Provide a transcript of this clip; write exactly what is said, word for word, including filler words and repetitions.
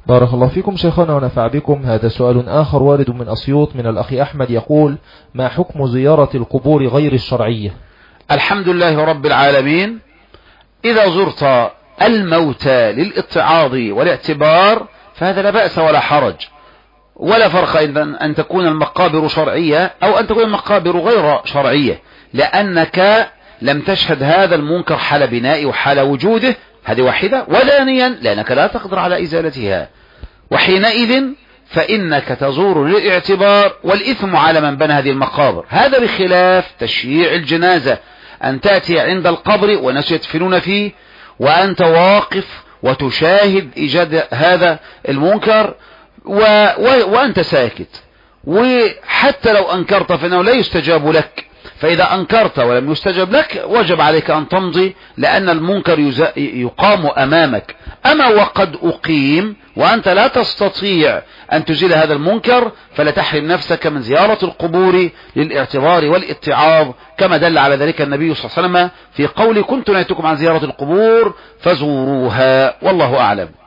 بارك الله فيكم شيخنا ونفع بكم. هذا سؤال آخر وارد من أسيوط من الأخ أحمد يقول: ما حكم زيارة القبور غير الشرعية؟ الحمد لله رب العالمين. إذا زرت الموتى للاتعاظ والاعتبار فهذا لا بأس ولا حرج، ولا فرق أن تكون المقابر شرعية أو أن تكون المقابر غير شرعية، لأنك لم تشهد هذا المنكر حال بناء وحال وجوده، هذه واحدة. وثانيا لأنك لا تقدر على إزالتها، وحينئذ فإنك تزور للاعتبار والإثم على من بنى هذه المقابر. هذا بخلاف تشييع الجنازة، أن تأتي عند القبر وناس يدفنون فيه وأنت واقف وتشاهد إيجاد هذا المنكر و... و... وأنت ساكت، وحتى لو أنكرت فإنه لا يستجاب لك. فإذا أنكرت ولم يستجب لك وجب عليك أن تمضي، لأن المنكر يز... يقام أمامك. أما وقد أقيم وأنت لا تستطيع أن تزيل هذا المنكر فلا تحرم نفسك من زيارة القبور للاعتبار والاتعاظ، كما دل على ذلك النبي صلى الله عليه وسلم في قول: كنت نهيتكم عن زيارة القبور فزوروها، والله أعلم.